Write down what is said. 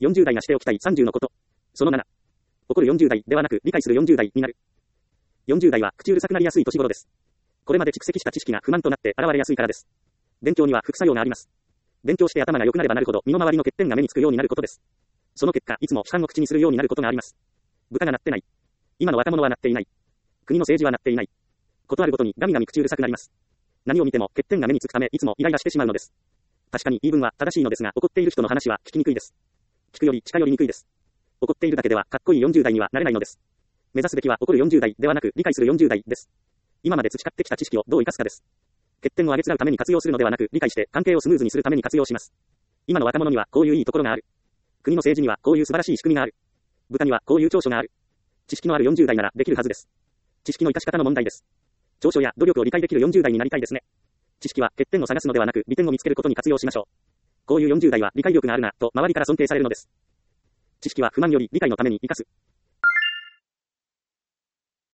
40代がしておきたい30のこと。その7。怒る40代ではなく理解する40代になる。40代は口うるさくなりやすい年頃です。これまで蓄積した知識が不満となって現れやすいからです。勉強には副作用があります。勉強して頭が良くなればなるほど身の回りの欠点が目につくようになることです。その結果、いつも批判を口にするようになることがあります。部下がなってない。今の若者はなっていない。国の政治はなっていない。ことあるごとにガミガミ口うるさくなります。何を見ても欠点が目につくためいつもイライラしてしまうのです。確かに言い分は正しいのですが、怒っている人の話は聞きにくいです。聞くより近寄りにくいです。怒っているだけではかっこいい40代にはなれないのです。目指すべきは怒る40代ではなく理解する40代です。今まで培ってきた知識をどう生かすかです。欠点をあげつらうために活用するのではなく、理解して関係をスムーズにするために活用します。今の若者にはこういういいところがある。国の政治にはこういう素晴らしい仕組みがある。部下にはこういう長所がある。知識のある40代ならできるはずです。知識の生かし方の問題です。長所や努力を理解できる40代になりたいですね。知識は欠点を探すのではなく、利点を見つけることに活用しましょう。こういう40代は理解力があるな、と周りから尊敬されるのです。知識は不満より理解のために生かす。